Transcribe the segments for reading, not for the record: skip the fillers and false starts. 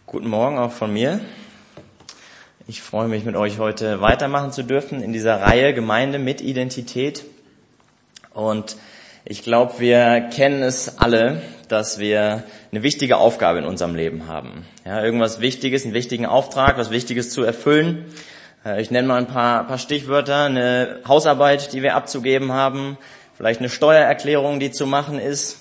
Guten Morgen auch von mir. Ich freue mich, mit euch heute weitermachen zu dürfen in dieser Reihe Gemeinde mit Identität. Und ich glaube, wir kennen es alle, dass wir eine wichtige Aufgabe in unserem Leben haben. Ja, irgendwas Wichtiges, einen wichtigen Auftrag, was Wichtiges zu erfüllen. Ich nenne mal ein paar Stichwörter. Eine Hausarbeit, die wir abzugeben haben. Vielleicht eine Steuererklärung, die zu machen ist.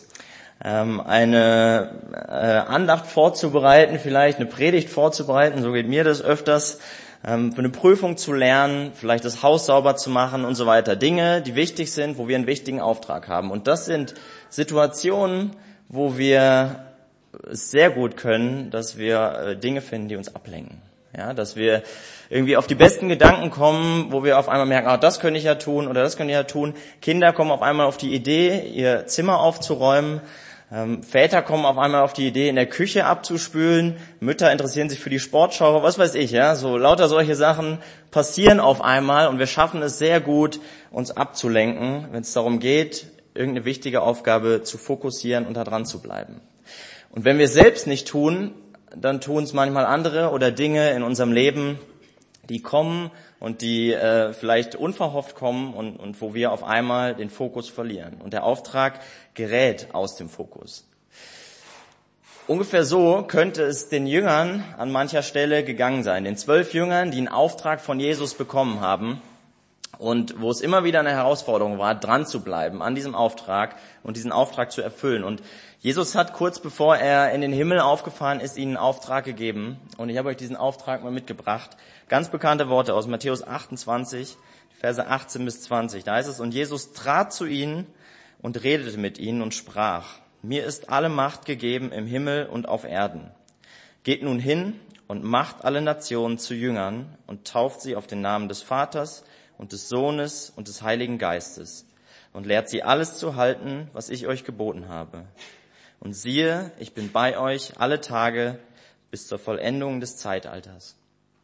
Eine Andacht vorzubereiten, vielleicht eine Predigt vorzubereiten, so geht mir das öfters, für eine Prüfung zu lernen, vielleicht das Haus sauber zu machen und so weiter. Dinge, die wichtig sind, wo wir einen wichtigen Auftrag haben. Und das sind Situationen, wo wir es sehr gut können, dass wir Dinge finden, die uns ablenken. Ja, dass wir irgendwie auf die besten Gedanken kommen, wo wir auf einmal merken, das könnte ich ja tun oder das könnte ich ja tun. Kinder kommen auf einmal auf die Idee, ihr Zimmer aufzuräumen. Väter kommen auf einmal auf die Idee, in der Küche abzuspülen. Mütter interessieren sich für die Sportschau, was weiß ich, ja. So lauter solche Sachen passieren auf einmal und wir schaffen es sehr gut, uns abzulenken, wenn es darum geht, irgendeine wichtige Aufgabe zu fokussieren und da dran zu bleiben. Und wenn wir es selbst nicht tun, dann tun es manchmal andere oder Dinge in unserem Leben, die kommen und die vielleicht unverhofft kommen und wo wir auf einmal den Fokus verlieren. Und der Auftrag gerät aus dem Fokus. Ungefähr so könnte es den Jüngern an mancher Stelle gegangen sein. Den 12 Jüngern, die einen Auftrag von Jesus bekommen haben und wo es immer wieder eine Herausforderung war, dran zu bleiben an diesem Auftrag und diesen Auftrag zu erfüllen. Und Jesus hat kurz bevor er in den Himmel aufgefahren ist, ihnen einen Auftrag gegeben. Und ich habe euch diesen Auftrag mal mitgebracht. Ganz bekannte Worte aus Matthäus 28, Verse 18 bis 20. Da heißt es, und Jesus trat zu ihnen und redete mit ihnen und sprach, mir ist alle Macht gegeben im Himmel und auf Erden. Geht nun hin und macht alle Nationen zu Jüngern und tauft sie auf den Namen des Vaters und des Sohnes und des Heiligen Geistes und lehrt sie alles zu halten, was ich euch geboten habe. Und siehe, ich bin bei euch alle Tage bis zur Vollendung des Zeitalters.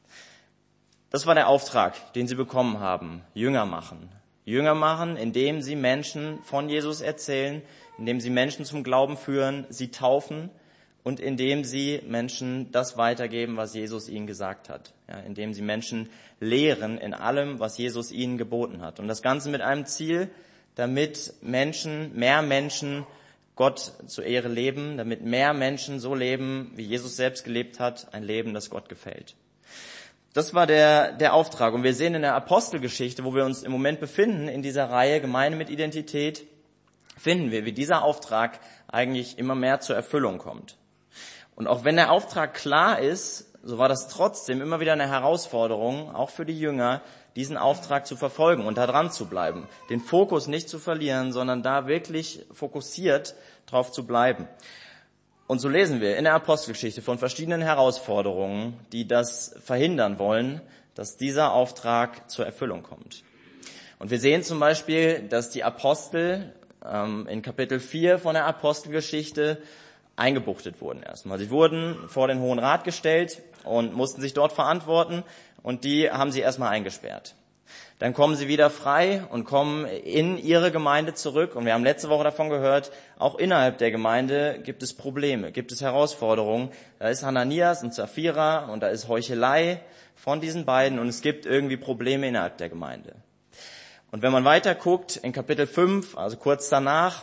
Das war der Auftrag, den sie bekommen haben. Jünger machen. Jünger machen, indem sie Menschen von Jesus erzählen, indem sie Menschen zum Glauben führen, sie taufen und indem sie Menschen das weitergeben, was Jesus ihnen gesagt hat. Ja, indem sie Menschen lehren in allem, was Jesus ihnen geboten hat. Und das Ganze mit einem Ziel, damit mehr Menschen Gott zur Ehre leben, damit mehr Menschen so leben, wie Jesus selbst gelebt hat, ein Leben, das Gott gefällt. Das war der Auftrag. Und wir sehen in der Apostelgeschichte, wo wir uns im Moment befinden, in dieser Reihe Gemeinde mit Identität, finden wir, wie dieser Auftrag eigentlich immer mehr zur Erfüllung kommt. Und auch wenn der Auftrag klar ist, so war das trotzdem immer wieder eine Herausforderung, auch für die Jünger, diesen Auftrag zu verfolgen und da dran zu bleiben. Den Fokus nicht zu verlieren, sondern da wirklich fokussiert drauf zu bleiben. Und so lesen wir in der Apostelgeschichte von verschiedenen Herausforderungen, die das verhindern wollen, dass dieser Auftrag zur Erfüllung kommt. Und wir sehen zum Beispiel, dass die Apostel in Kapitel 4 von der Apostelgeschichte eingebuchtet wurden erstmal. Sie wurden vor den Hohen Rat gestellt und mussten sich dort verantworten und die haben sie erstmal eingesperrt. Dann kommen sie wieder frei und kommen in ihre Gemeinde zurück. Und wir haben letzte Woche davon gehört, auch innerhalb der Gemeinde gibt es Probleme, gibt es Herausforderungen. Da ist Hananias und Sapphira und da ist Heuchelei von diesen beiden und es gibt irgendwie Probleme innerhalb der Gemeinde. Und wenn man weiter guckt, in Kapitel 5, also kurz danach,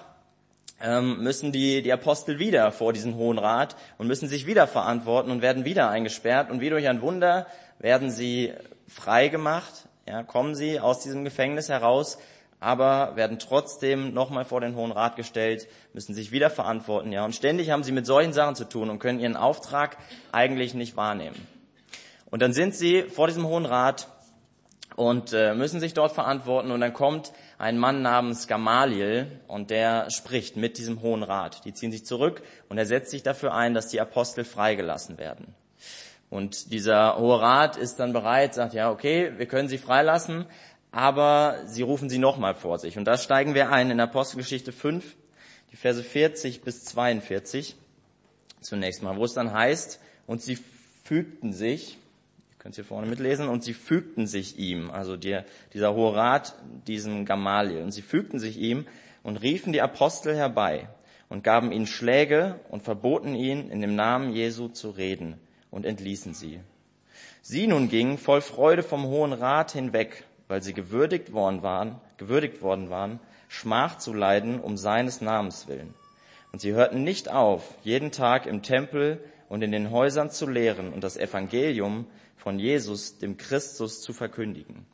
müssen die Apostel wieder vor diesen Hohen Rat und müssen sich wieder verantworten und werden wieder eingesperrt. Und wie durch ein Wunder werden sie frei gemacht. Ja, kommen sie aus diesem Gefängnis heraus, aber werden trotzdem nochmal vor den Hohen Rat gestellt, müssen sich wieder verantworten. Ja, und ständig haben sie mit solchen Sachen zu tun und können ihren Auftrag eigentlich nicht wahrnehmen. Und dann sind sie vor diesem Hohen Rat und müssen sich dort verantworten. Und dann kommt ein Mann namens Gamaliel und der spricht mit diesem Hohen Rat. Die ziehen sich zurück und er setzt sich dafür ein, dass die Apostel freigelassen werden. Und dieser Hohe Rat ist dann bereit, sagt, ja, okay, wir können sie freilassen, aber sie rufen sie nochmal vor sich. Und da steigen wir ein in Apostelgeschichte 5, die Verse 40 bis 42, zunächst mal, wo es dann heißt, und sie fügten sich, ihr könnt es hier vorne mitlesen, und sie fügten sich ihm, also dieser Hohe Rat, diesem Gamaliel, und sie fügten sich ihm und riefen die Apostel herbei und gaben ihnen Schläge und verboten ihnen, in dem Namen Jesu zu reden. und entließen sie. Sie nun gingen voll Freude vom Hohen Rat hinweg, weil sie gewürdigt worden waren, Schmach zu leiden um seines Namens willen. Und sie hörten nicht auf, jeden Tag im Tempel und in den Häusern zu lehren und das Evangelium von Jesus, dem Christus, zu verkündigen.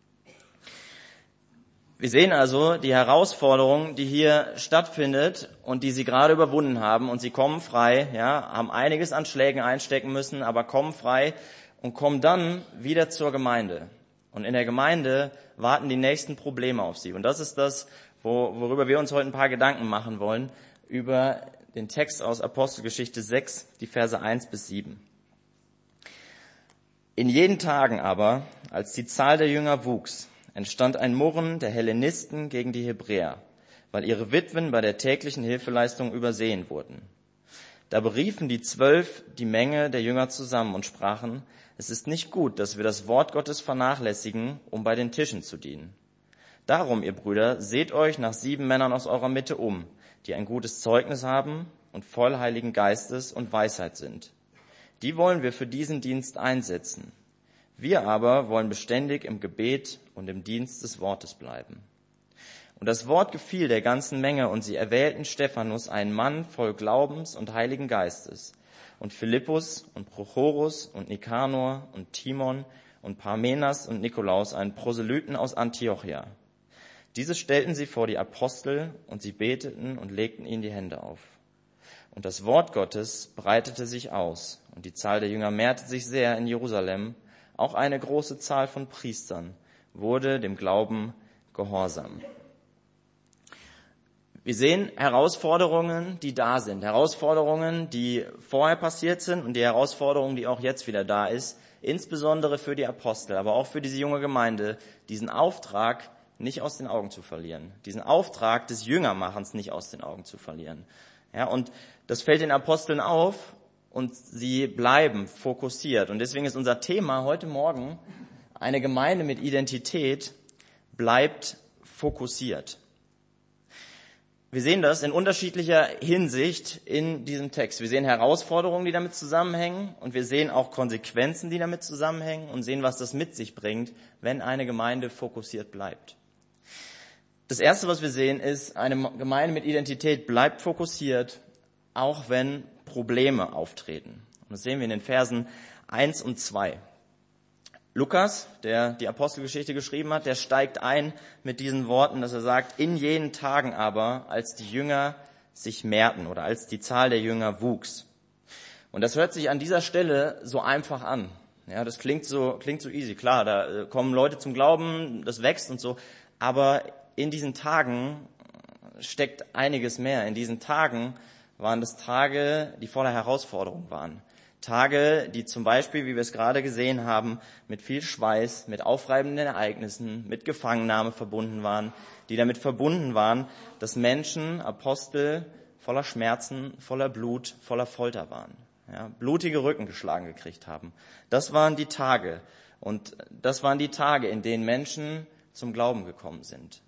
Wir sehen also die Herausforderung, die hier stattfindet und die sie gerade überwunden haben, und sie kommen frei, ja, haben einiges an Schlägen einstecken müssen, aber kommen frei und kommen dann wieder zur Gemeinde. Und in der Gemeinde warten die nächsten Probleme auf sie. Und das ist das, worüber wir uns heute ein paar Gedanken machen wollen, über den Text aus Apostelgeschichte 6, die Verse 1 bis 7. In jenen Tagen aber, als die Zahl der Jünger wuchs, entstand ein Murren der Hellenisten gegen die Hebräer, weil ihre Witwen bei der täglichen Hilfeleistung übersehen wurden. Da beriefen die 12 die Menge der Jünger zusammen und sprachen: Es ist nicht gut, dass wir das Wort Gottes vernachlässigen, um bei den Tischen zu dienen. Darum, ihr Brüder, seht euch nach 7 Männern aus eurer Mitte um, die ein gutes Zeugnis haben und voll Heiligen Geistes und Weisheit sind. Die wollen wir für diesen Dienst einsetzen. Wir aber wollen beständig im Gebet und im Dienst des Wortes bleiben. Und das Wort gefiel der ganzen Menge, und sie erwählten Stephanus, einen Mann voll Glaubens und Heiligen Geistes, und Philippus und Prochorus und Nikanor und Timon und Parmenas und Nikolaus, einen Proselyten aus Antiochia. Diese stellten sie vor die Apostel, und sie beteten und legten ihnen die Hände auf. Und das Wort Gottes breitete sich aus, und die Zahl der Jünger mehrte sich sehr in Jerusalem. Auch eine große Zahl von Priestern wurde dem Glauben gehorsam. Wir sehen Herausforderungen, die da sind. Herausforderungen, die vorher passiert sind, und die Herausforderung, die auch jetzt wieder da ist. Insbesondere für die Apostel, aber auch für diese junge Gemeinde, diesen Auftrag nicht aus den Augen zu verlieren. Diesen Auftrag des Jüngermachens nicht aus den Augen zu verlieren. Ja, und das fällt den Aposteln auf, und sie bleiben fokussiert. Und deswegen ist unser Thema heute Morgen: Eine Gemeinde mit Identität bleibt fokussiert. Wir sehen das in unterschiedlicher Hinsicht in diesem Text. Wir sehen Herausforderungen, die damit zusammenhängen, und wir sehen auch Konsequenzen, die damit zusammenhängen, und sehen, was das mit sich bringt, wenn eine Gemeinde fokussiert bleibt. Das Erste, was wir sehen, ist, eine Gemeinde mit Identität bleibt fokussiert, auch wenn Probleme auftreten. Und das sehen wir in den Versen 1 und 2. Lukas, der die Apostelgeschichte geschrieben hat, der steigt ein mit diesen Worten, dass er sagt: In jenen Tagen aber, als die Jünger sich mehrten, oder als die Zahl der Jünger wuchs. Und das hört sich an dieser Stelle so einfach an. Ja, das klingt so easy. Klar, da kommen Leute zum Glauben, das wächst und so. Aber in diesen Tagen steckt einiges mehr. In diesen Tagen waren das Tage, die voller Herausforderungen waren. Tage, die zum Beispiel, wie wir es gerade gesehen haben, mit viel Schweiß, mit aufreibenden Ereignissen, mit Gefangennahme verbunden waren, die damit verbunden waren, dass Menschen, Apostel, voller Schmerzen, voller Blut, voller Folter waren. Ja, blutige Rücken geschlagen gekriegt haben. Das waren die Tage. Und das waren die Tage, in denen Menschen zum Glauben gekommen sind.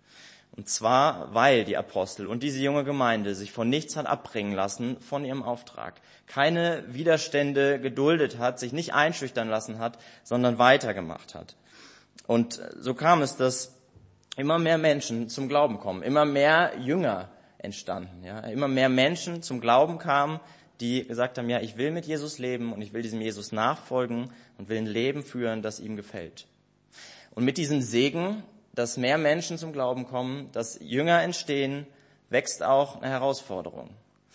Und zwar, weil die Apostel und diese junge Gemeinde sich von nichts hat abbringen lassen von ihrem Auftrag. Keine Widerstände geduldet hat, sich nicht einschüchtern lassen hat, sondern weitergemacht hat. Und so kam es, dass immer mehr Menschen zum Glauben kommen, immer mehr Jünger entstanden. Ja, immer mehr Menschen zum Glauben kamen, die gesagt haben: Ja, ich will mit Jesus leben und ich will diesem Jesus nachfolgen und will ein Leben führen, das ihm gefällt. Und mit diesem Segen, dass mehr Menschen zum Glauben kommen, dass Jünger entstehen, wächst auch eine Herausforderung.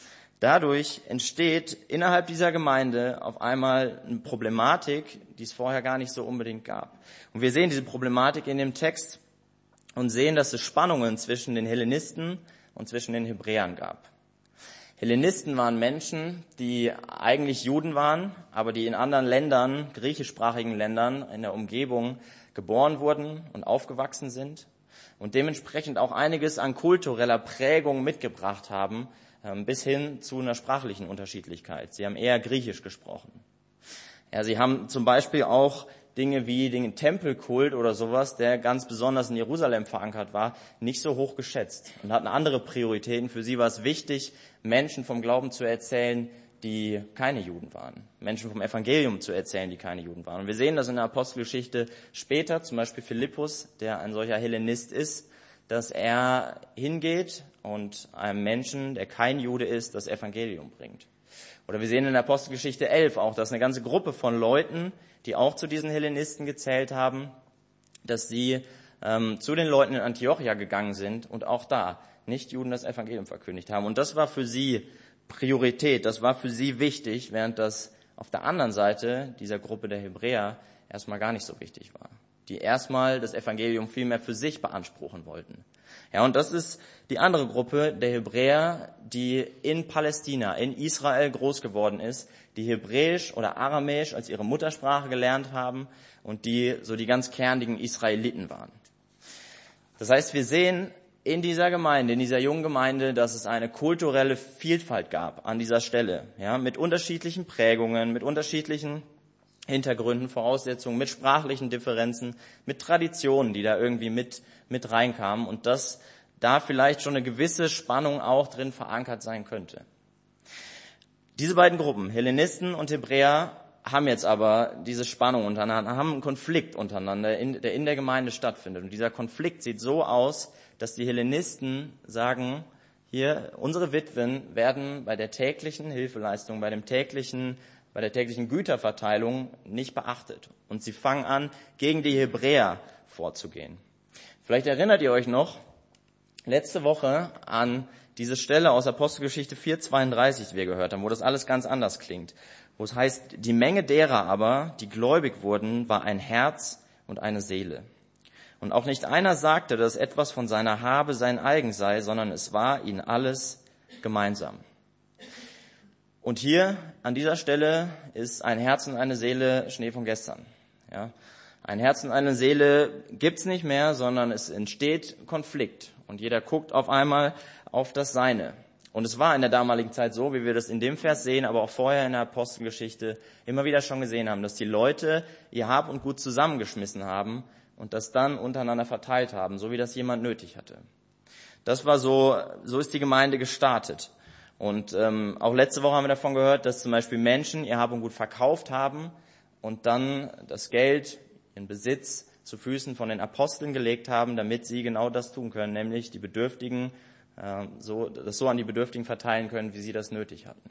Dadurch entsteht innerhalb dieser Gemeinde auf einmal eine Problematik, die es vorher gar nicht so unbedingt gab. Und wir sehen diese Problematik in dem Text und sehen, dass es Spannungen zwischen den Hellenisten und zwischen den Hebräern gab. Hellenisten waren Menschen, die eigentlich Juden waren, aber die in anderen Ländern, griechischsprachigen Ländern in der Umgebung geboren wurden und aufgewachsen sind und dementsprechend auch einiges an kultureller Prägung mitgebracht haben, bis hin zu einer sprachlichen Unterschiedlichkeit. Sie haben eher Griechisch gesprochen. Ja, sie haben zum Beispiel auch Dinge wie den Tempelkult oder sowas, der ganz besonders in Jerusalem verankert war, nicht so hoch geschätzt und hatten andere Prioritäten. Für sie war es wichtig, Menschen vom Glauben zu erzählen, die keine Juden waren. Menschen vom Evangelium zu erzählen, die keine Juden waren. Und wir sehen das in der Apostelgeschichte später, zum Beispiel Philippus, der ein solcher Hellenist ist, dass er hingeht und einem Menschen, der kein Jude ist, das Evangelium bringt. Oder wir sehen in der Apostelgeschichte 11 auch, dass eine ganze Gruppe von Leuten, die auch zu diesen Hellenisten gezählt haben, dass sie zu den Leuten in Antiochia gegangen sind und auch da Nichtjuden das Evangelium verkündigt haben. Und das war für sie Priorität, das war für sie wichtig, während das auf der anderen Seite dieser Gruppe der Hebräer erstmal gar nicht so wichtig war, die erstmal das Evangelium viel mehr für sich beanspruchen wollten. Ja, und das ist die andere Gruppe der Hebräer, die in Palästina, in Israel groß geworden ist, die Hebräisch oder Aramäisch als ihre Muttersprache gelernt haben und die so die ganz kernigen Israeliten waren. Das heißt, wir sehen in dieser Gemeinde, in dieser jungen Gemeinde, dass es eine kulturelle Vielfalt gab an dieser Stelle, ja, mit unterschiedlichen Prägungen, mit unterschiedlichen Hintergründen, Voraussetzungen, mit sprachlichen Differenzen, mit Traditionen, die da irgendwie mit reinkamen und dass da vielleicht schon eine gewisse Spannung auch drin verankert sein könnte. Diese beiden Gruppen, Hellenisten und Hebräer, haben jetzt aber diese Spannung untereinander, haben einen Konflikt untereinander, der in der Gemeinde stattfindet. Und dieser Konflikt sieht so aus, dass die Hellenisten sagen, hier, unsere Witwen werden bei der täglichen Hilfeleistung, bei der täglichen Güterverteilung nicht beachtet. Und sie fangen an, gegen die Hebräer vorzugehen. Vielleicht erinnert ihr euch noch, letzte Woche an diese Stelle aus Apostelgeschichte 4,32, die wir gehört haben, wo das alles ganz anders klingt. Wo es heißt, die Menge derer aber, die gläubig wurden, war ein Herz und eine Seele. Und auch nicht einer sagte, dass etwas von seiner Habe sein eigen sei, sondern es war ihnen alles gemeinsam. Und hier an dieser Stelle ist ein Herz und eine Seele Schnee von gestern. Ja, ein Herz und eine Seele gibt's nicht mehr, sondern es entsteht Konflikt. Und jeder guckt auf einmal auf das Seine. Und es war in der damaligen Zeit so, wie wir das in dem Vers sehen, aber auch vorher in der Apostelgeschichte immer wieder schon gesehen haben, dass die Leute ihr Hab und Gut zusammengeschmissen haben und das dann untereinander verteilt haben, so wie das jemand nötig hatte. Das war so ist die Gemeinde gestartet. Und auch letzte Woche haben wir davon gehört, dass zum Beispiel Menschen ihr Hab und Gut verkauft haben und dann das Geld, ihren Besitz zu Füßen von den Aposteln gelegt haben, damit sie genau das tun können, nämlich die Bedürftigen so an die Bedürftigen verteilen können, wie sie das nötig hatten.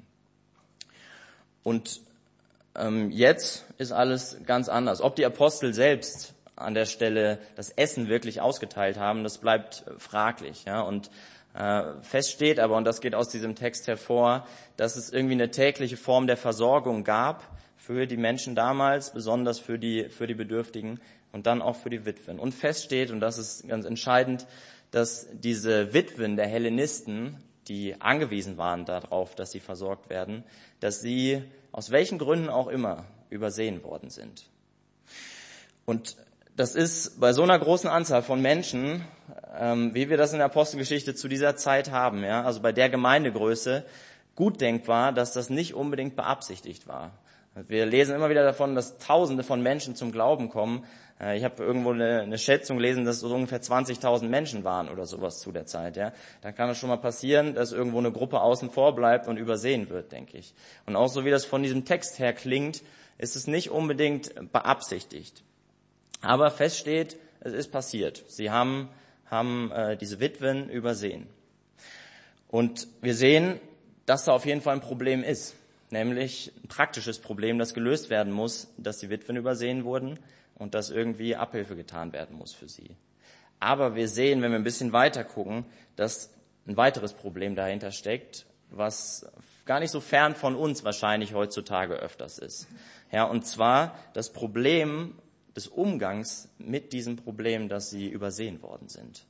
Und jetzt ist alles ganz anders. Ob die Apostel selbst an der Stelle das Essen wirklich ausgeteilt haben, das bleibt fraglich. Ja? Und fest steht aber, und das geht aus diesem Text hervor, dass es irgendwie eine tägliche Form der Versorgung gab für die Menschen damals, besonders für die Bedürftigen und dann auch für die Witwen. Und fest steht, und das ist ganz entscheidend, dass diese Witwen der Hellenisten, die angewiesen waren darauf, dass sie versorgt werden, dass sie aus welchen Gründen auch immer übersehen worden sind. Und das ist bei so einer großen Anzahl von Menschen, wie wir das in der Apostelgeschichte zu dieser Zeit haben, ja, also bei der Gemeindegröße, gut denkbar, dass das nicht unbedingt beabsichtigt war. Wir lesen immer wieder davon, dass Tausende von Menschen zum Glauben kommen. Ich habe irgendwo eine Schätzung gelesen, dass es so ungefähr 20.000 Menschen waren oder sowas zu der Zeit. Ja, dann kann es schon mal passieren, dass irgendwo eine Gruppe außen vor bleibt und übersehen wird, denke ich. Und auch so wie das von diesem Text her klingt, ist es nicht unbedingt beabsichtigt. Aber fest steht, es ist passiert. Sie haben diese Witwen übersehen. Und wir sehen, dass da auf jeden Fall ein Problem ist. Nämlich ein praktisches Problem, das gelöst werden muss, dass die Witwen übersehen wurden und dass irgendwie Abhilfe getan werden muss für sie. Aber wir sehen, wenn wir ein bisschen weiter gucken, dass ein weiteres Problem dahinter steckt, was gar nicht so fern von uns wahrscheinlich heutzutage öfters ist. Ja, und zwar das Problem des Umgangs mit diesem Problem, dass sie übersehen worden sind.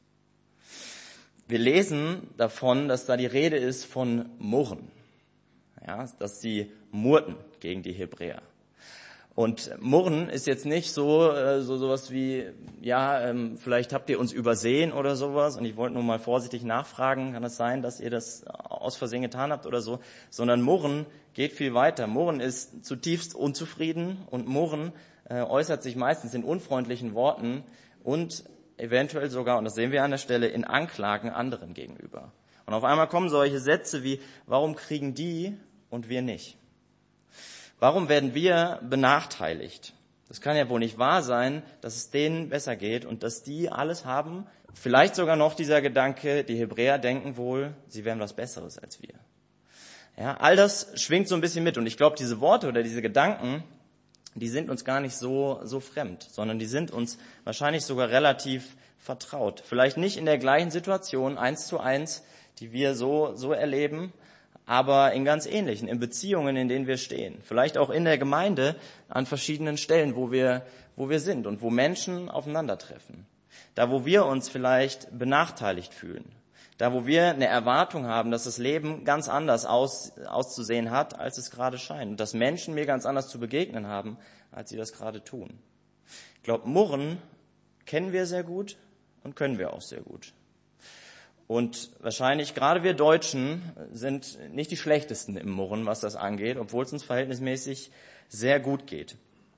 Wir lesen davon, dass da die Rede ist von Murren. Ja, dass sie murrten gegen die Hebräer. Und Murren ist jetzt nicht sowas wie, vielleicht habt ihr uns übersehen oder sowas und ich wollte nur mal vorsichtig nachfragen, kann es sein, dass ihr das aus Versehen getan habt oder so, sondern Murren geht viel weiter. Murren ist zutiefst unzufrieden und Murren äußert sich meistens in unfreundlichen Worten und eventuell sogar, und das sehen wir an der Stelle, in Anklagen anderen gegenüber. Und auf einmal kommen solche Sätze wie, warum kriegen die und wir nicht? Warum werden wir benachteiligt? Das kann ja wohl nicht wahr sein, dass es denen besser geht und dass die alles haben. Vielleicht sogar noch dieser Gedanke, die Hebräer denken wohl, sie wären was Besseres als wir. Ja, all das schwingt so ein bisschen mit und ich glaube, diese Worte oder diese Gedanken, die sind uns gar nicht so fremd, sondern die sind uns wahrscheinlich sogar relativ vertraut. Vielleicht nicht in der gleichen Situation 1:1, die wir so erleben, aber in ganz ähnlichen, in Beziehungen, in denen wir stehen. Vielleicht auch in der Gemeinde an verschiedenen Stellen, wo wir sind und wo Menschen aufeinandertreffen. Da, wo wir uns vielleicht benachteiligt fühlen. Da, wo wir eine Erwartung haben, dass das Leben ganz anders auszusehen hat, als es gerade scheint. Und dass Menschen mir ganz anders zu begegnen haben, als sie das gerade tun. Ich glaube, Murren kennen wir sehr gut und können wir auch sehr gut. Und wahrscheinlich gerade wir Deutschen sind nicht die schlechtesten im Murren, was das angeht, obwohl es uns verhältnismäßig sehr gut geht.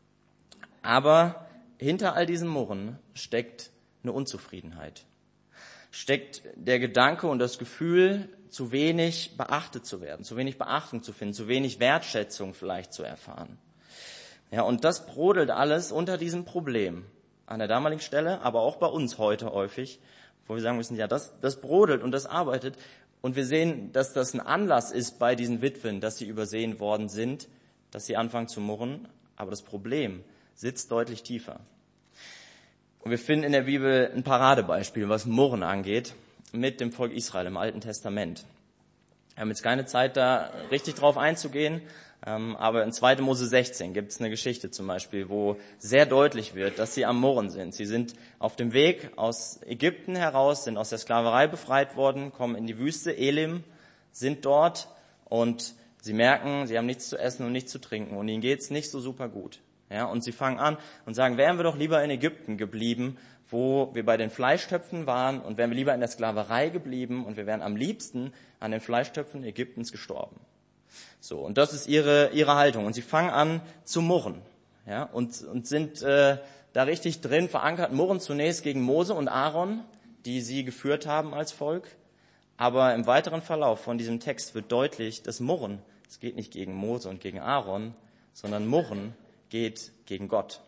Aber hinter all diesem Murren steckt eine Unzufriedenheit. Steckt der Gedanke und das Gefühl, zu wenig beachtet zu werden, zu wenig Beachtung zu finden, zu wenig Wertschätzung vielleicht zu erfahren. Ja, und das brodelt alles unter diesem Problem. An der damaligen Stelle, aber auch bei uns heute häufig, wo wir sagen müssen, ja, das brodelt und das arbeitet. Und wir sehen, dass das ein Anlass ist bei diesen Witwen, dass sie übersehen worden sind, dass sie anfangen zu murren. Aber das Problem sitzt deutlich tiefer. Und wir finden in der Bibel ein Paradebeispiel, was Murren angeht, mit dem Volk Israel im Alten Testament. Wir haben jetzt keine Zeit, da richtig drauf einzugehen, aber in 2. Mose 16 gibt es eine Geschichte zum Beispiel, wo sehr deutlich wird, dass sie am Murren sind. Sie sind auf dem Weg aus Ägypten heraus, sind aus der Sklaverei befreit worden, kommen in die Wüste Elim, sind dort und sie merken, sie haben nichts zu essen und nichts zu trinken und ihnen geht's nicht so super gut. Ja, und sie fangen an und sagen, wären wir doch lieber in Ägypten geblieben, wo wir bei den Fleischtöpfen waren und wären wir lieber in der Sklaverei geblieben und wir wären am liebsten an den Fleischtöpfen Ägyptens gestorben. So, und das ist ihre Haltung. Und sie fangen an zu murren, ja, und sind da richtig drin verankert, murren zunächst gegen Mose und Aaron, die sie geführt haben als Volk. Aber im weiteren Verlauf von diesem Text wird deutlich, dass Murren, es geht nicht gegen Mose und gegen Aaron, sondern Murren geht gegen Gott.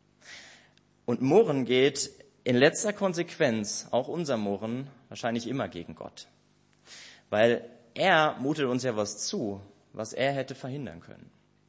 Und Murren geht in letzter Konsequenz, auch unser Murren, wahrscheinlich immer gegen Gott. Weil er mutet uns ja was zu, was er hätte verhindern können.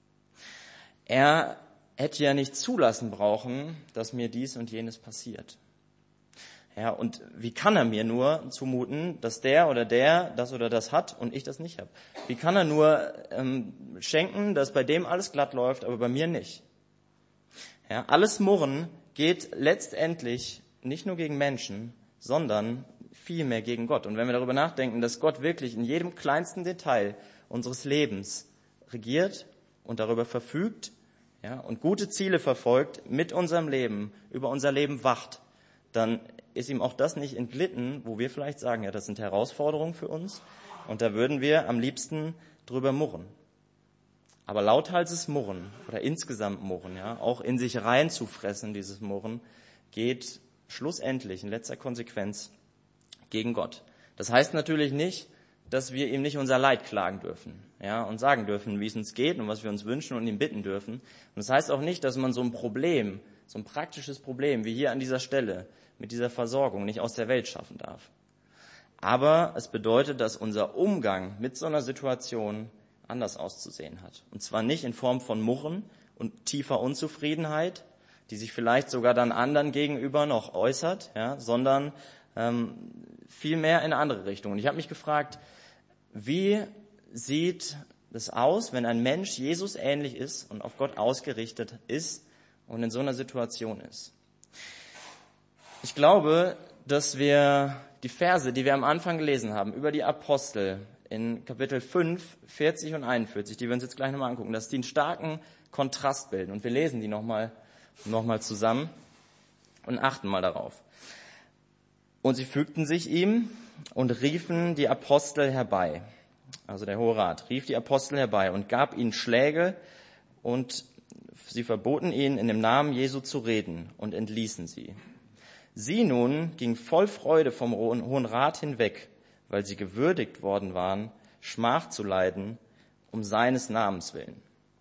Er hätte ja nicht zulassen brauchen, dass mir dies und jenes passiert. Ja, und wie kann er mir nur zumuten, dass der oder das oder das hat und ich das nicht habe? Wie kann er nur schenken, dass bei dem alles glatt läuft, aber bei mir nicht? Ja, alles Murren geht letztendlich nicht nur gegen Menschen, sondern vielmehr gegen Gott. Und wenn wir darüber nachdenken, dass Gott wirklich in jedem kleinsten Detail unseres Lebens regiert und darüber verfügt, ja, und gute Ziele verfolgt mit unserem Leben, über unser Leben wacht, dann ist ihm auch das nicht entglitten, wo wir vielleicht sagen, ja, das sind Herausforderungen für uns und da würden wir am liebsten drüber murren. Aber lauthalses Murren oder insgesamt Murren, ja, auch in sich reinzufressen, dieses Murren, geht schlussendlich in letzter Konsequenz gegen Gott. Das heißt natürlich nicht, dass wir ihm nicht unser Leid klagen dürfen, ja, und sagen dürfen, wie es uns geht und was wir uns wünschen und ihn bitten dürfen. Und das heißt auch nicht, dass man so ein Problem, so ein praktisches Problem wie hier an dieser Stelle mit dieser Versorgung nicht aus der Welt schaffen darf. Aber es bedeutet, dass unser Umgang mit so einer Situation anders auszusehen hat. Und zwar nicht in Form von Murren und tiefer Unzufriedenheit, die sich vielleicht sogar dann anderen gegenüber noch äußert, ja, sondern vielmehr in eine andere Richtung. Und ich habe mich gefragt, wie sieht es aus, wenn ein Mensch Jesus ähnlich ist und auf Gott ausgerichtet ist und in so einer Situation ist? Ich glaube, dass wir die Verse, die wir am Anfang gelesen haben, über die Apostel in Kapitel 5, 40 und 41, die wir uns jetzt gleich nochmal angucken, dass die einen starken Kontrast bilden. Und wir lesen die nochmal zusammen und achten mal darauf. Und sie fügten sich ihm und riefen die Apostel herbei. Also der Hohe Rat rief die Apostel herbei und gab ihnen Schläge und sie verboten ihnen, in dem Namen Jesu zu reden und entließen sie. Sie nun gingen voll Freude vom Hohen Rat hinweg, weil sie gewürdigt worden waren, Schmach zu leiden um seines Namens willen.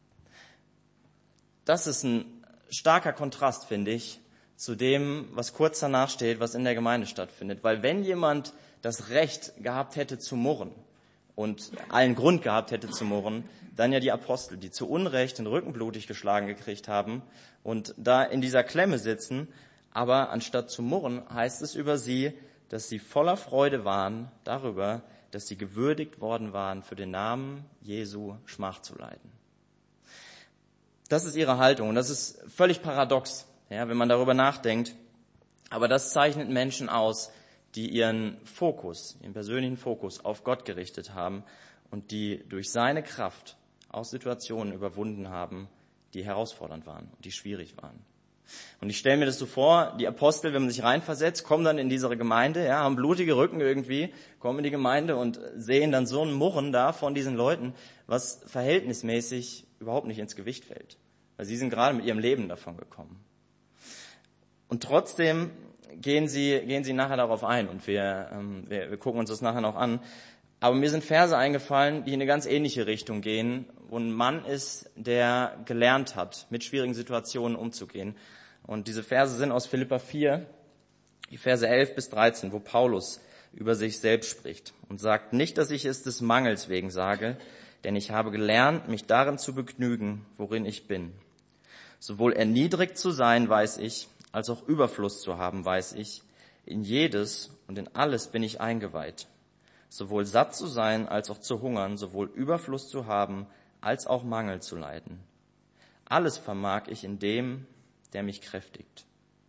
Das ist ein starker Kontrast, finde ich, zu dem, was kurz danach steht, was in der Gemeinde stattfindet. Weil wenn jemand das Recht gehabt hätte zu murren und allen Grund gehabt hätte zu murren, dann ja die Apostel, die zu Unrecht den Rücken blutig geschlagen gekriegt haben und da in dieser Klemme sitzen. Aber anstatt zu murren, heißt es über sie, dass sie voller Freude waren darüber, dass sie gewürdigt worden waren, für den Namen Jesu Schmach zu leiden. Das ist ihre Haltung und das ist völlig paradox, ja, wenn man darüber nachdenkt. Aber das zeichnet Menschen aus, die ihren persönlichen Fokus auf Gott gerichtet haben und die durch seine Kraft auch Situationen überwunden haben, die herausfordernd waren und die schwierig waren. Und ich stelle mir das so vor, die Apostel, wenn man sich reinversetzt, kommen dann in diese Gemeinde, ja, haben blutige Rücken irgendwie, kommen in die Gemeinde und sehen dann so ein Murren da von diesen Leuten, was verhältnismäßig überhaupt nicht ins Gewicht fällt. Weil sie sind gerade mit ihrem Leben davon gekommen. Und trotzdem gehen sie nachher darauf ein und wir gucken uns das nachher noch an. Aber mir sind Verse eingefallen, die in eine ganz ähnliche Richtung gehen, wo ein Mann ist, der gelernt hat, mit schwierigen Situationen umzugehen. Und diese Verse sind aus Philipper 4, die Verse 11 bis 13, wo Paulus über sich selbst spricht und sagt, nicht, dass ich es des Mangels wegen sage, denn ich habe gelernt, mich darin zu begnügen, worin ich bin. Sowohl erniedrigt zu sein, weiß ich, als auch Überfluss zu haben, weiß ich. In jedes und in alles bin ich eingeweiht. Sowohl satt zu sein, als auch zu hungern, sowohl Überfluss zu haben, als auch Mangel zu leiden. Alles vermag ich in dem, der mich kräftigt.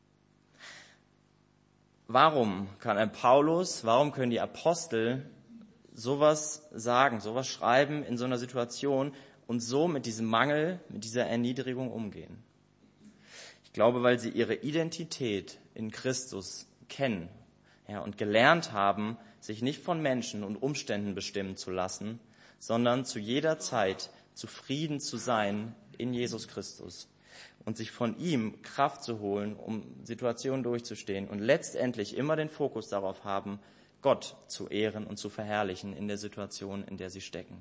Warum warum können die Apostel sowas sagen, sowas schreiben in so einer Situation und so mit diesem Mangel, mit dieser Erniedrigung umgehen? Ich glaube, weil sie ihre Identität in Christus kennen, ja, und gelernt haben, sich nicht von Menschen und Umständen bestimmen zu lassen, sondern zu jeder Zeit zufrieden zu sein in Jesus Christus und sich von ihm Kraft zu holen, um Situationen durchzustehen und letztendlich immer den Fokus darauf haben, Gott zu ehren und zu verherrlichen in der Situation, in der sie stecken.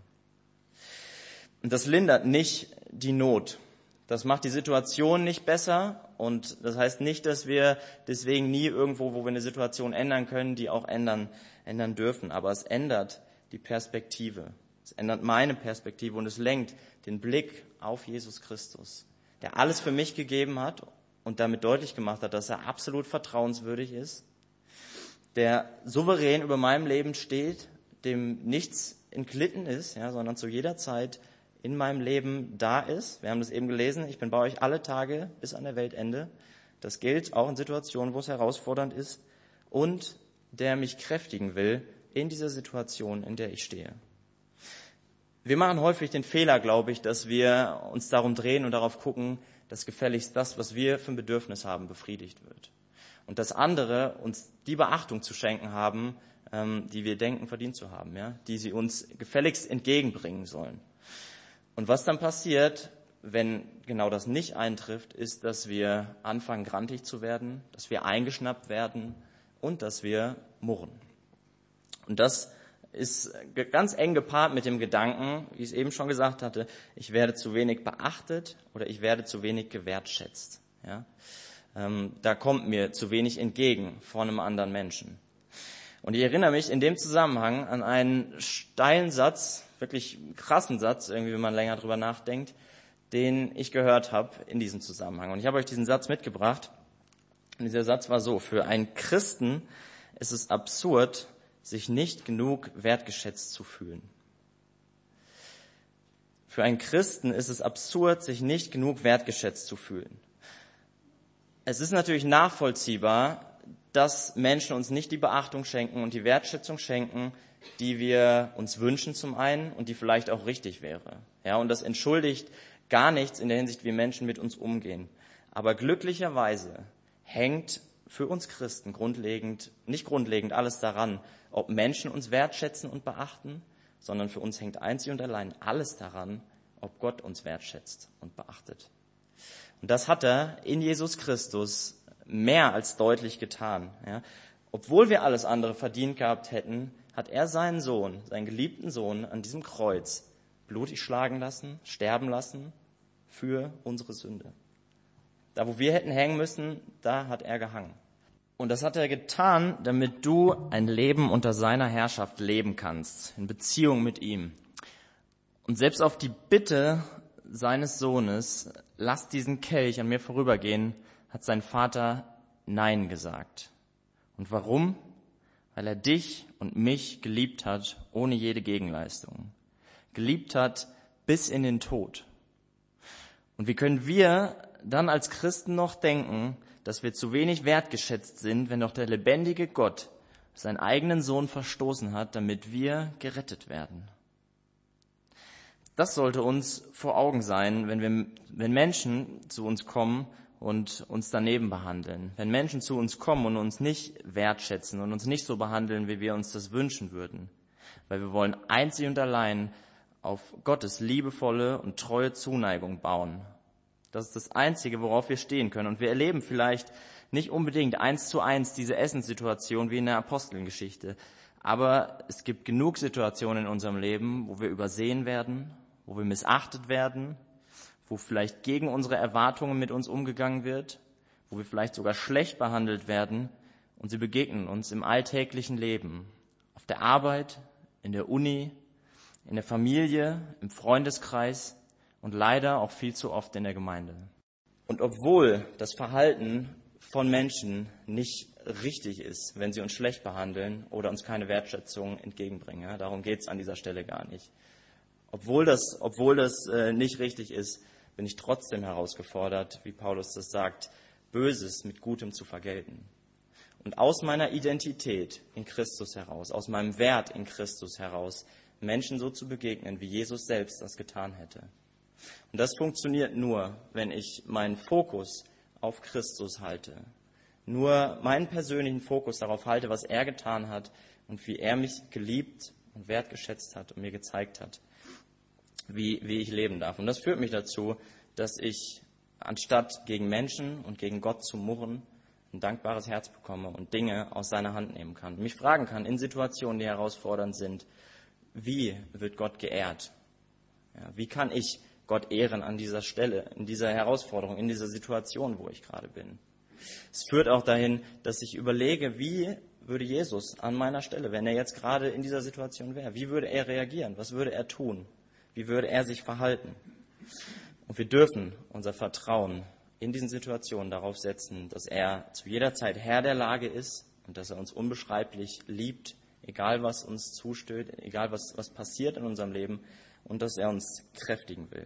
Und das lindert nicht die Not. Das macht die Situation nicht besser und das heißt nicht, dass wir deswegen nie irgendwo, wo wir eine Situation ändern können, die auch ändern dürfen. Aber es ändert die Perspektive. Es ändert meine Perspektive und es lenkt den Blick auf Jesus Christus, der alles für mich gegeben hat und damit deutlich gemacht hat, dass er absolut vertrauenswürdig ist, der souverän über meinem Leben steht, dem nichts entglitten ist, ja, sondern zu jeder Zeit in meinem Leben da ist. Wir haben das eben gelesen, ich bin bei euch alle Tage bis an der Weltende. Das gilt auch in Situationen, wo es herausfordernd ist und der mich kräftigen will in dieser Situation, in der ich stehe. Wir machen häufig den Fehler, glaube ich, dass wir uns darum drehen und darauf gucken, dass gefälligst das, was wir für ein Bedürfnis haben, befriedigt wird. Und dass andere uns die Beachtung zu schenken haben, die wir denken, verdient zu haben, ja, die sie uns gefälligst entgegenbringen sollen. Und was dann passiert, wenn genau das nicht eintrifft, ist, dass wir anfangen, grantig zu werden, dass wir eingeschnappt werden und dass wir murren. Und das ist ganz eng gepaart mit dem Gedanken, wie ich es eben schon gesagt hatte, ich werde zu wenig beachtet oder ich werde zu wenig gewertschätzt. Ja? Da kommt mir zu wenig entgegen von einem anderen Menschen. Und ich erinnere mich in dem Zusammenhang an einen steilen Satz, wirklich krassen Satz, irgendwie, wenn man länger drüber nachdenkt, den ich gehört habe in diesem Zusammenhang. Und ich habe euch diesen Satz mitgebracht. Und dieser Satz war so: Für einen Christen ist es absurd, sich nicht genug wertgeschätzt zu fühlen. Für einen Christen ist es absurd, sich nicht genug wertgeschätzt zu fühlen. Es ist natürlich nachvollziehbar, dass Menschen uns nicht die Beachtung schenken und die Wertschätzung schenken, die wir uns wünschen zum einen und die vielleicht auch richtig wäre. Ja, und das entschuldigt gar nichts in der Hinsicht, wie Menschen mit uns umgehen. Aber glücklicherweise hängt für uns Christen nicht grundlegend alles daran, ob Menschen uns wertschätzen und beachten, sondern für uns hängt einzig und allein alles daran, ob Gott uns wertschätzt und beachtet. Und das hat er in Jesus Christus mehr als deutlich getan. Ja. Obwohl wir alles andere verdient gehabt hätten, hat er seinen Sohn, seinen geliebten Sohn, an diesem Kreuz blutig schlagen lassen, sterben lassen für unsere Sünde. Da, wo wir hätten hängen müssen, da hat er gehangen. Und das hat er getan, damit du ein Leben unter seiner Herrschaft leben kannst, in Beziehung mit ihm. Und selbst auf die Bitte seines Sohnes, lass diesen Kelch an mir vorübergehen, hat sein Vater Nein gesagt. Und warum? Weil er dich und mich geliebt hat, ohne jede Gegenleistung. Geliebt hat bis in den Tod. Und wie können wir dann als Christen noch denken, dass wir zu wenig wertgeschätzt sind, wenn doch der lebendige Gott seinen eigenen Sohn verstoßen hat, damit wir gerettet werden? Das sollte uns vor Augen sein, wenn Menschen zu uns kommen und uns daneben behandeln. Wenn Menschen zu uns kommen und uns nicht wertschätzen und uns nicht so behandeln, wie wir uns das wünschen würden. Weil wir wollen einzig und allein auf Gottes liebevolle und treue Zuneigung bauen. Das ist das Einzige, worauf wir stehen können. Und wir erleben vielleicht nicht unbedingt 1:1 diese Essenssituation wie in der Apostelgeschichte. Aber es gibt genug Situationen in unserem Leben, wo wir übersehen werden, wo wir missachtet werden, wo vielleicht gegen unsere Erwartungen mit uns umgegangen wird, wo wir vielleicht sogar schlecht behandelt werden und sie begegnen uns im alltäglichen Leben, auf der Arbeit, in der Uni, in der Familie, im Freundeskreis und leider auch viel zu oft in der Gemeinde. Und obwohl das Verhalten von Menschen nicht richtig ist, wenn sie uns schlecht behandeln oder uns keine Wertschätzung entgegenbringen, ja, darum geht es an dieser Stelle gar nicht. Obwohl das nicht richtig ist, bin ich trotzdem herausgefordert, wie Paulus das sagt, Böses mit Gutem zu vergelten. Und aus meiner Identität in Christus heraus, aus meinem Wert in Christus heraus, Menschen so zu begegnen, wie Jesus selbst das getan hätte. Und das funktioniert nur, wenn ich meinen Fokus auf Christus halte. Nur meinen persönlichen Fokus darauf halte, was er getan hat und wie er mich geliebt und wertgeschätzt hat und mir gezeigt hat, wie ich leben darf. Und das führt mich dazu, dass ich, anstatt gegen Menschen und gegen Gott zu murren, ein dankbares Herz bekomme und Dinge aus seiner Hand nehmen kann. Und mich fragen kann in Situationen, die herausfordernd sind, wie wird Gott geehrt? Ja, wie kann ich Gott ehren an dieser Stelle, in dieser Herausforderung, in dieser Situation, wo ich gerade bin? Es führt auch dahin, dass ich überlege, wie würde Jesus an meiner Stelle, wenn er jetzt gerade in dieser Situation wäre, wie würde er reagieren? Was würde er tun? Wie würde er sich verhalten? Und wir dürfen unser Vertrauen in diesen Situationen darauf setzen, dass er zu jeder Zeit Herr der Lage ist und dass er uns unbeschreiblich liebt, egal was uns zustößt, egal was passiert in unserem Leben und dass er uns kräftigen will.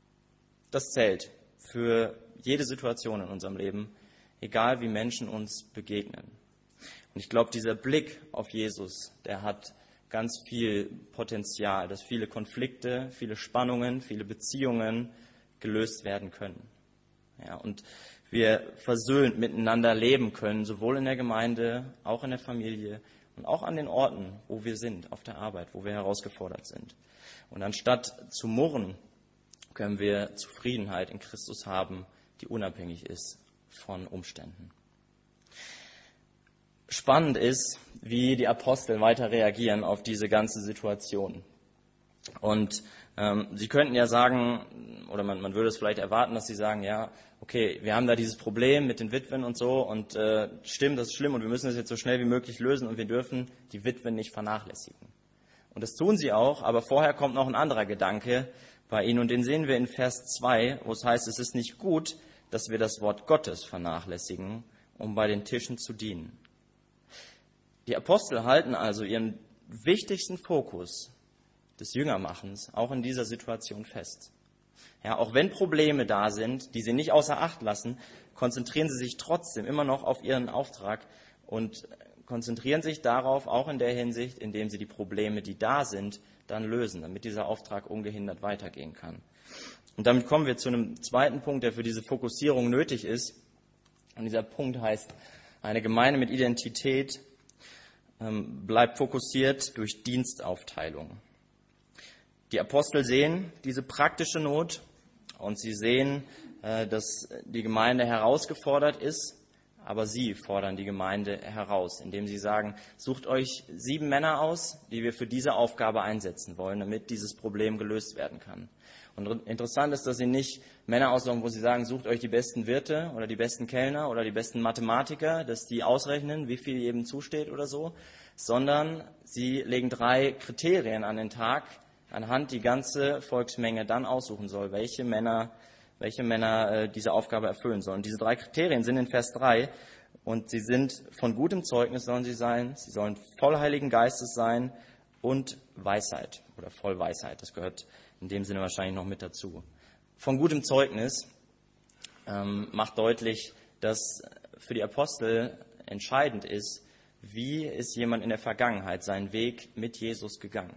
Das zählt für jede Situation in unserem Leben, egal wie Menschen uns begegnen. Und ich glaube, dieser Blick auf Jesus, der hat ganz viel Potenzial, dass viele Konflikte, viele Spannungen, viele Beziehungen gelöst werden können. Ja, und wir versöhnt miteinander leben können, sowohl in der Gemeinde, auch in der Familie und auch an den Orten, wo wir sind, auf der Arbeit, wo wir herausgefordert sind. Und anstatt zu murren, können wir Zufriedenheit in Christus haben, die unabhängig ist von Umständen. Spannend ist, wie die Apostel weiter reagieren auf diese ganze Situation. Und sie könnten ja sagen, oder man würde es vielleicht erwarten, dass sie sagen, ja, okay, wir haben da dieses Problem mit den Witwen und so und stimmt, das ist schlimm und wir müssen es jetzt so schnell wie möglich lösen und wir dürfen die Witwen nicht vernachlässigen. Und das tun sie auch, aber vorher kommt noch ein anderer Gedanke bei ihnen und den sehen wir in Vers 2, wo es heißt, es ist nicht gut, dass wir das Wort Gottes vernachlässigen, um bei den Tischen zu dienen. Die Apostel halten also ihren wichtigsten Fokus des Jüngermachens auch in dieser Situation fest. Ja, auch wenn Probleme da sind, die sie nicht außer Acht lassen, konzentrieren sie sich trotzdem immer noch auf ihren Auftrag und konzentrieren sich darauf, auch in der Hinsicht, indem sie die Probleme, die da sind, dann lösen, damit dieser Auftrag ungehindert weitergehen kann. Und damit kommen wir zu einem zweiten Punkt, der für diese Fokussierung nötig ist. Und dieser Punkt heißt, eine Gemeinde mit Identität bleibt fokussiert durch Dienstaufteilung. Die Apostel sehen diese praktische Not und sie sehen, dass die Gemeinde herausgefordert ist, aber sie fordern die Gemeinde heraus, indem sie sagen, sucht euch 7 Männer aus, die wir für diese Aufgabe einsetzen wollen, damit dieses Problem gelöst werden kann. Und interessant ist, dass sie nicht Männer aussuchen, wo sie sagen, sucht euch die besten Wirte oder die besten Kellner oder die besten Mathematiker, dass die ausrechnen, wie viel jedem zusteht oder so, sondern sie legen 3 Kriterien an den Tag, anhand die ganze Volksmenge dann aussuchen soll, welche Männer diese Aufgabe erfüllen sollen. Diese 3 Kriterien sind in Vers 3 und sie sind von gutem Zeugnis sollen sie sein, sie sollen voll Heiligen Geistes sein und Weisheit oder voll Weisheit. Das gehört in dem Sinne wahrscheinlich noch mit dazu. Von gutem Zeugnis macht deutlich, dass für die Apostel entscheidend ist, wie ist jemand in der Vergangenheit seinen Weg mit Jesus gegangen.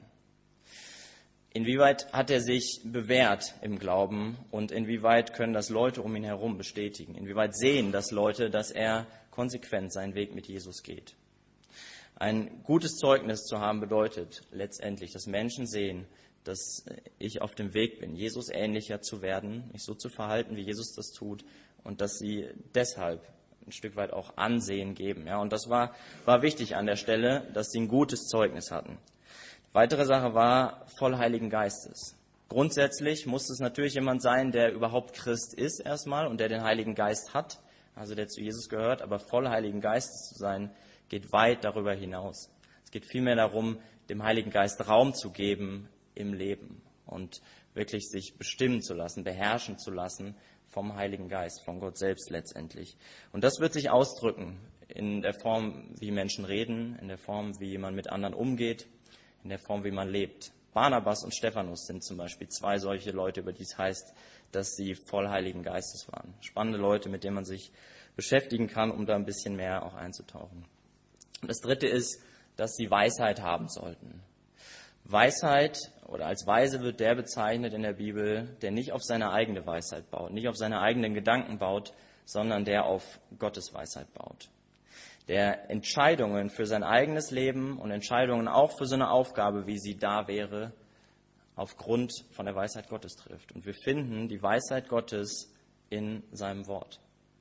Inwieweit hat er sich bewährt im Glauben und inwieweit können das Leute um ihn herum bestätigen? Inwieweit sehen das Leute, dass er konsequent seinen Weg mit Jesus geht? Ein gutes Zeugnis zu haben bedeutet letztendlich, dass Menschen sehen, dass ich auf dem Weg bin, Jesus ähnlicher zu werden, mich so zu verhalten, wie Jesus das tut und dass sie deshalb ein Stück weit auch Ansehen geben. Ja, und das war wichtig an der Stelle, dass sie ein gutes Zeugnis hatten. Weitere Sache war voll Heiligen Geistes. Grundsätzlich muss es natürlich jemand sein, der überhaupt Christ ist erstmal und der den Heiligen Geist hat, also der zu Jesus gehört, aber voll Heiligen Geistes zu sein, geht weit darüber hinaus. Es geht vielmehr darum, dem Heiligen Geist Raum zu geben im Leben und wirklich sich bestimmen zu lassen, beherrschen zu lassen vom Heiligen Geist, von Gott selbst letztendlich. Und das wird sich ausdrücken in der Form, wie Menschen reden, in der Form, wie man mit anderen umgeht, in der Form, wie man lebt. Barnabas und Stephanus sind zum Beispiel 2 solche Leute, über die es heißt, dass sie voll Heiligen Geistes waren. Spannende Leute, mit denen man sich beschäftigen kann, um da ein bisschen mehr auch einzutauchen. Und das Dritte ist, dass sie Weisheit haben sollten. Weisheit oder als weise wird der bezeichnet in der Bibel, der nicht auf seine eigene Weisheit baut, nicht auf seine eigenen Gedanken baut, sondern der auf Gottes Weisheit baut. Der Entscheidungen für sein eigenes Leben und Entscheidungen auch für so eine Aufgabe, wie sie da wäre, aufgrund von der Weisheit Gottes trifft. Und wir finden die Weisheit Gottes in seinem Wort.